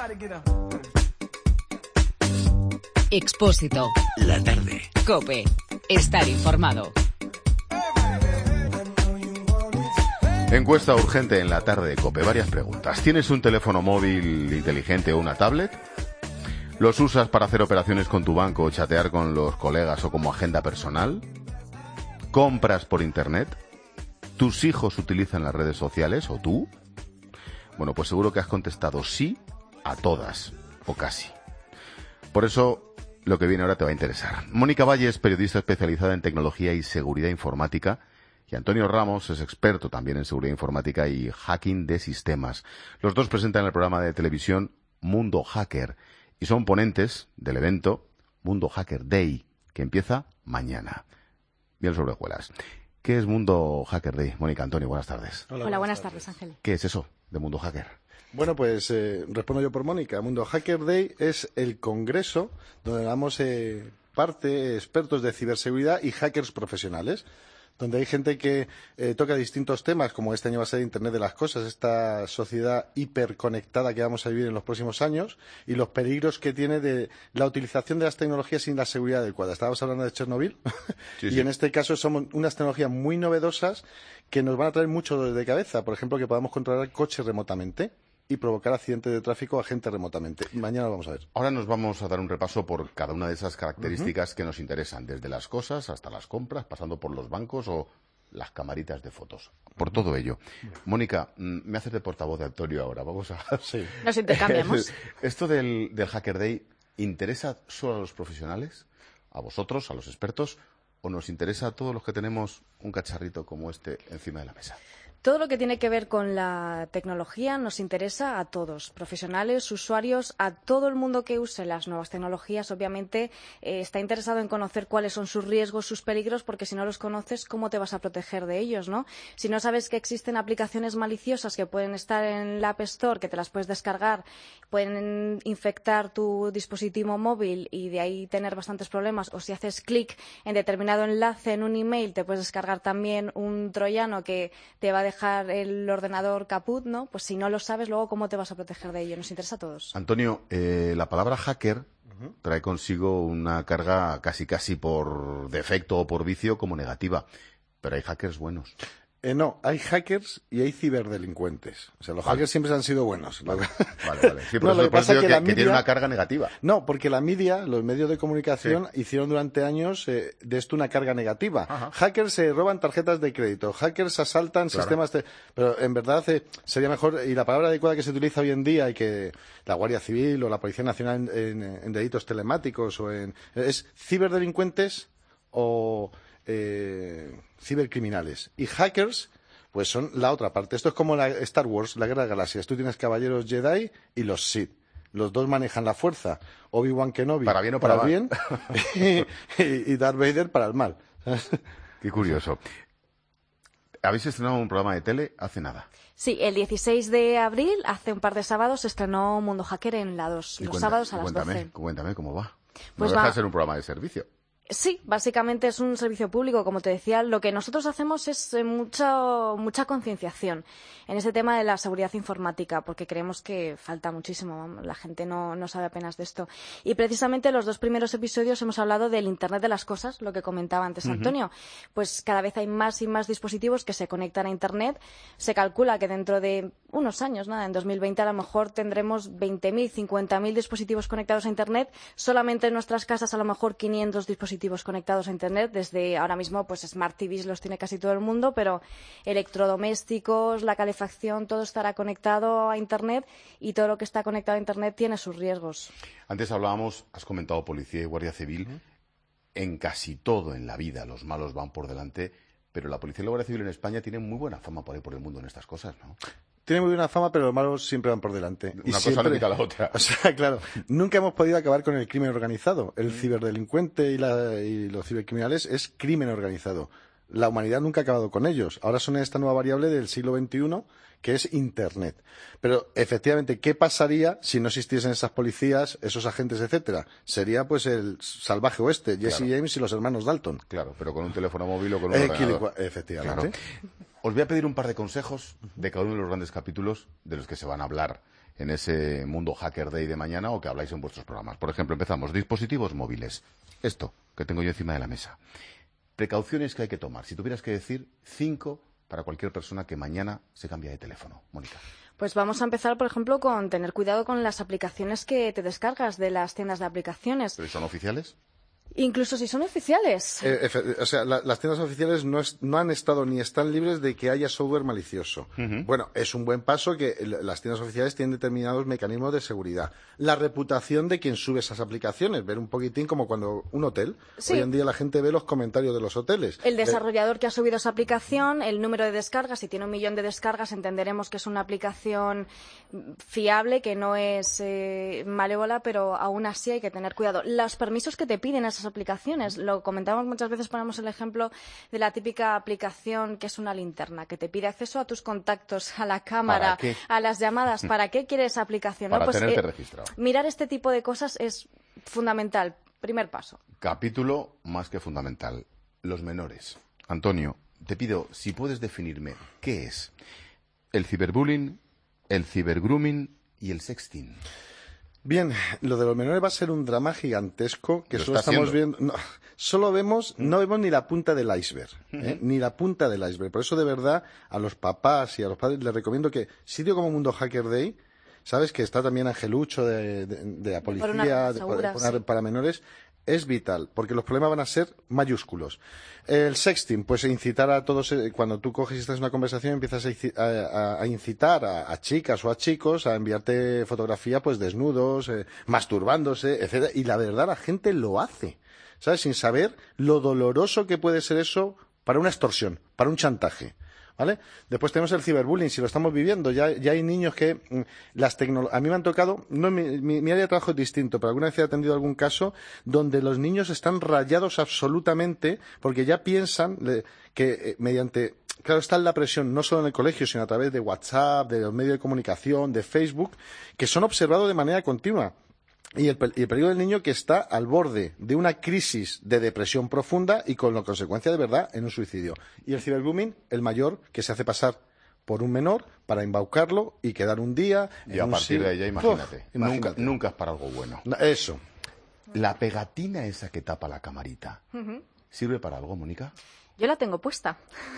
Expósito. La tarde. COPE. Estar informado. Encuesta urgente en la tarde de COPE. Varias preguntas. ¿Tienes un teléfono móvil inteligente o una tablet? ¿Los usas para hacer operaciones con tu banco o chatear con los colegas o como agenda personal? ¿Compras por internet? ¿Tus hijos utilizan las redes sociales o tú? Bueno, pues seguro que has contestado sí a todas, o casi. Por eso, lo que viene ahora te va a interesar. Mónica Valle es periodista especializada en tecnología y seguridad informática, y Antonio Ramos es experto también en seguridad informática y hacking de sistemas. Los dos presentan el programa de televisión Mundo Hacker, y son ponentes del evento Mundo Hacker Day, que empieza mañana. Bien sobre hojuelas. ¿Qué es Mundo Hacker Day? Mónica, Antonio, buenas tardes. Hola, buenas tardes, Ángel. ¿Qué es eso de Mundo Hacker? Bueno, pues respondo yo por Mónica. Mundo Hacker Day es el congreso donde damos parte expertos de ciberseguridad y hackers profesionales, donde hay gente que toca distintos temas, como este año va a ser Internet de las Cosas, esta sociedad hiperconectada que vamos a vivir en los próximos años, y los peligros que tiene de la utilización de las tecnologías sin la seguridad adecuada. Estábamos hablando de Chernobyl, sí, y en este caso son unas tecnologías muy novedosas que nos van a traer mucho dolor de cabeza. Por ejemplo, que podamos controlar coches remotamente y provocar accidentes de tráfico a gente remotamente. Mañana lo vamos a ver. Ahora nos vamos a dar un repaso por cada una de esas características que nos interesan, desde las cosas hasta las compras, pasando por los bancos o las camaritas de fotos. Por todo ello. Mónica, me haces de portavoz de Antonio ahora. Vamos a... Sí. Nos intercambiamos. ¿Esto del Hacker Day interesa solo a los profesionales, a vosotros, a los expertos, o nos interesa a todos los que tenemos un cacharrito como este encima de la mesa? Todo lo que tiene que ver con la tecnología nos interesa a todos, profesionales, usuarios, a todo el mundo que use las nuevas tecnologías. Obviamente está interesado en conocer cuáles son sus riesgos, sus peligros, porque si no los conoces, ¿cómo te vas a proteger de ellos, no? Si no sabes que existen aplicaciones maliciosas que pueden estar en la App Store, que te las puedes descargar, pueden infectar tu dispositivo móvil y de ahí tener bastantes problemas, o si haces clic en determinado enlace en un email, te puedes descargar también un troyano que te va a dejar el ordenador caput, ¿no? Pues si no lo sabes, luego ¿cómo te vas a proteger de ello? Nos interesa a todos. Antonio, la palabra hacker trae consigo una carga casi por defecto o por vicio como negativa, pero hay hackers buenos. No, hay hackers y hay ciberdelincuentes. O sea, los hackers siempre han sido buenos. Vale. Sí, no, lo que pasa es que tiene una carga negativa. No, porque la media, los medios de comunicación, hicieron durante años de esto una carga negativa. Ajá. Hackers roban tarjetas de crédito, hackers asaltan sistemas de... Pero en verdad sería mejor, y la palabra adecuada que se utiliza hoy en día y que la Guardia Civil o la Policía Nacional en delitos telemáticos es ciberdelincuentes o... cibercriminales. Y hackers, pues son la otra parte. Esto es como la Star Wars, la Guerra de Galaxias. Tú tienes caballeros Jedi y los Sith. Los dos manejan la fuerza. Obi-Wan Kenobi para bien o para bien y Darth Vader para el mal. Qué curioso. ¿Habéis estrenado un programa de tele hace nada? Sí, el 16 de abril, hace un par de sábados, se estrenó Mundo Hacker en la 2, los sábados a las 12. Cuéntame cómo va. Pues no deja de ser un programa de servicio. Sí, básicamente es un servicio público, como te decía. Lo que nosotros hacemos es mucha concienciación en ese tema de la seguridad informática, porque creemos que falta muchísimo. La gente no sabe apenas de esto. Y precisamente los dos primeros episodios hemos hablado del Internet de las Cosas, lo que comentaba antes Antonio. Pues cada vez hay más y más dispositivos que se conectan a Internet. Se calcula que dentro de unos años, en 2020 a lo mejor tendremos 20.000, 50.000 dispositivos conectados a Internet. Solamente en nuestras casas a lo mejor 500 dispositivos conectados a Internet. Desde ahora mismo, pues Smart TVs los tiene casi todo el mundo, pero electrodomésticos, la calefacción, todo estará conectado a Internet, y todo lo que está conectado a Internet tiene sus riesgos. Antes hablábamos, has comentado Policía y Guardia Civil. En casi todo en la vida los malos van por delante, pero la Policía y la Guardia Civil en España tienen muy buena fama por ahí por el mundo en estas cosas, ¿no? Tiene muy buena fama, pero los malos siempre van por delante. Una cosa no quita la otra. O sea, claro, nunca hemos podido acabar con el crimen organizado. El ciberdelincuente y los cibercriminales es crimen organizado. La humanidad nunca ha acabado con ellos. Ahora son esta nueva variable del siglo XXI, que es Internet. Pero, efectivamente, ¿qué pasaría si no existiesen esas policías, esos agentes, etcétera? Sería, pues, el salvaje oeste, Jesse James y los hermanos Dalton. Claro, pero con un teléfono móvil o con un ordenador. Efectivamente. Claro. Os voy a pedir un par de consejos de cada uno de los grandes capítulos de los que se van a hablar en ese mundo Hacker Day de mañana o que habláis en vuestros programas. Por ejemplo, empezamos. Dispositivos móviles. Esto que tengo yo encima de la mesa. Precauciones que hay que tomar. Si tuvieras que decir 5 para cualquier persona que mañana se cambia de teléfono. Mónica. Pues vamos a empezar, por ejemplo, con tener cuidado con las aplicaciones que te descargas de las tiendas de aplicaciones. ¿Pero son oficiales? Incluso si son oficiales. O sea, las tiendas oficiales no han estado ni están libres de que haya software malicioso. Bueno, es un buen paso que las tiendas oficiales tienen determinados mecanismos de seguridad. La reputación de quien sube esas aplicaciones, ver un poquitín como cuando un hotel. Sí. Hoy en día la gente ve los comentarios de los hoteles. El desarrollador que ha subido esa aplicación, el número de descargas, si tiene 1 millón de descargas, entenderemos que es una aplicación fiable, que no es malévola, pero aún así hay que tener cuidado. Los permisos que te piden esas aplicaciones, lo comentamos muchas veces, ponemos el ejemplo de la típica aplicación que es una linterna, que te pide acceso a tus contactos, a la cámara, a las llamadas. ¿Para qué quieres esa aplicación? Para Pues, tenerte registrado. Mirar este tipo de cosas es fundamental. Primer paso. Capítulo más que fundamental. Los menores. Antonio, te pido si puedes definirme qué es el ciberbullying, el cibergrooming y el sexting. Bien, lo de los menores va a ser un drama gigantesco que Lo solo está estamos haciendo. viendo. No vemos ni la punta del iceberg, ni la punta del iceberg. Por eso, de verdad, a los papás y a los padres les recomiendo que sitio como Mundo Hacker Day, sabes que está también Angelucho de la policía, para menores, es vital, porque los problemas van a ser mayúsculos. El sexting, pues incitar a todos, cuando tú coges y estás en una conversación, empiezas a incitar a chicas o a chicos a enviarte fotografía, pues desnudos, masturbándose, etcétera. Y la verdad, la gente lo hace, ¿sabes? Sin saber lo doloroso que puede ser eso para una extorsión, para un chantaje. ¿Vale? Después tenemos el ciberbullying, si lo estamos viviendo. Ya hay niños que a mí me han tocado, mi área de trabajo es distinto, pero alguna vez he atendido algún caso donde los niños están rayados absolutamente porque ya piensan que mediante... Claro, está la presión no solo en el colegio, sino a través de WhatsApp, de los medios de comunicación, de Facebook, que son observados de manera continua. Y el peligro del niño que está al borde de una crisis de depresión profunda y con la consecuencia de verdad en un suicidio. Y el cibergrooming, el mayor, que se hace pasar por un menor para embaucarlo y quedar un día... Y a partir de ella, imagínate. Nunca es para algo bueno. Eso. La pegatina esa que tapa la camarita, ¿sirve para algo, Mónica? Yo la tengo puesta.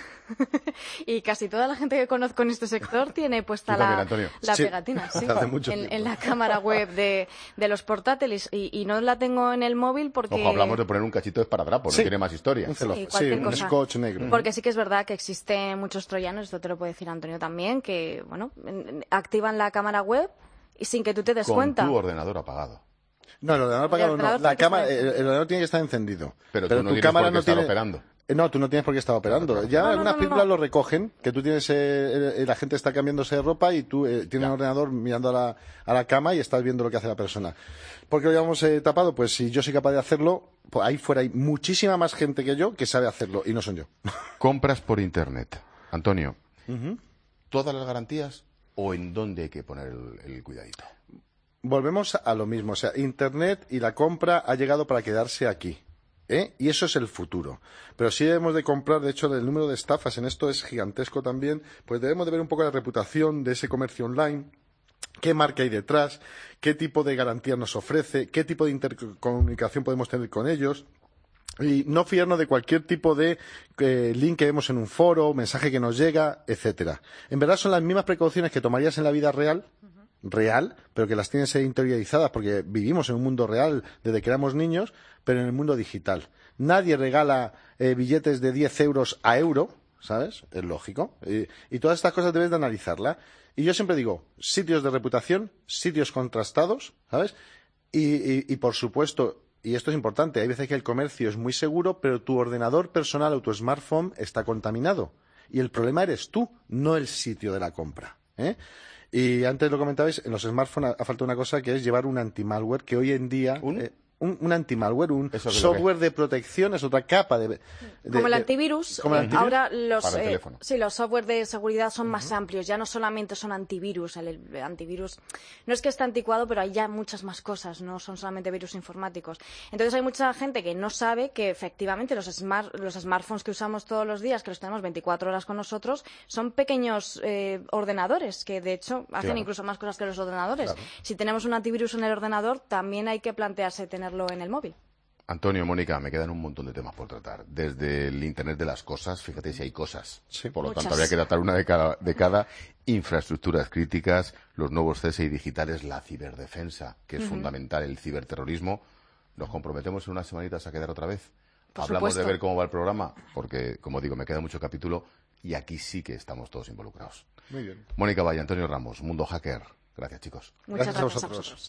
Y casi toda la gente que conozco en este sector tiene puesta la pegatina, sí, en la cámara web de los portátiles y no la tengo en el móvil porque... Ojo, hablamos de poner un cachito de esparadrapo, no tiene más historia. Un scotch negro. Porque sí que es verdad que existen muchos troyanos, esto te lo puede decir Antonio también, que bueno, activan la cámara web y sin que tú te des cuenta. Con tu ordenador apagado. No, el ordenador apagado no. El ordenador tiene que estar encendido. Pero tú no tienes por qué estar operando. No, tú no tienes por qué estar operando. Ya algunas películas lo recogen, que tú tienes, la gente está cambiándose de ropa y tú tienes un ordenador mirando a la cama y estás viendo lo que hace la persona. ¿Por qué lo llevamos tapado? Pues si yo soy capaz de hacerlo, pues ahí fuera hay muchísima más gente que yo que sabe hacerlo y no son yo. Compras por internet. Antonio, ¿todas las garantías o en dónde hay que poner el cuidadito? Volvemos a lo mismo. O sea, internet y la compra ha llegado para quedarse aquí. Y eso es el futuro. Pero sí debemos de comprar, de hecho, el número de estafas en esto es gigantesco también, pues debemos de ver un poco la reputación de ese comercio online, qué marca hay detrás, qué tipo de garantía nos ofrece, qué tipo de intercomunicación podemos tener con ellos. Y no fiarnos de cualquier tipo de link que vemos en un foro, mensaje que nos llega, etcétera. En verdad son las mismas precauciones que tomarías en la vida real, pero que las tienes interiorizadas porque vivimos en un mundo real desde que éramos niños, pero en el mundo digital. Nadie regala billetes de 10 euros a euro, ¿sabes? Es lógico. Y todas estas cosas debes de analizarlas. Y yo siempre digo, sitios de reputación, sitios contrastados, ¿sabes? Y por supuesto, y esto es importante, hay veces que el comercio es muy seguro, pero tu ordenador personal o tu smartphone está contaminado. Y el problema eres tú, no el sitio de la compra, Y antes lo comentabais, en los smartphones ha faltado una cosa que es llevar un anti-malware que hoy en día... un anti-malware, un Eso que software de protección, es otra capa como el antivirus, como el antivirus. ahora Para el teléfono. los software de seguridad son más amplios, ya no solamente son antivirus, el antivirus no es que esté anticuado, pero hay ya muchas más cosas, no son solamente virus informáticos. Entonces hay mucha gente que no sabe que efectivamente los smartphones que usamos todos los días, que los tenemos 24 horas con nosotros, son pequeños ordenadores, que de hecho hacen incluso más cosas que los ordenadores. Claro. Si tenemos un antivirus en el ordenador, también hay que plantearse tenerlo en el móvil. Antonio, Mónica, me quedan un montón de temas por tratar. Desde el Internet de las cosas, fíjate si hay cosas. Sí. Por lo Muchas. tanto, habría que tratar una de cada infraestructuras críticas, los nuevos CSI digitales, la ciberdefensa, que es fundamental, el ciberterrorismo. ¿Nos comprometemos en unas semanitas a quedar otra vez? Por Hablamos supuesto. de ver cómo va el programa, porque, como digo, me queda mucho capítulo y aquí sí que estamos todos involucrados. Muy bien. Mónica Valle, Antonio Ramos, Mundo Hacker. Gracias, chicos. Muchas Gracias a gracias a vosotros. vosotros.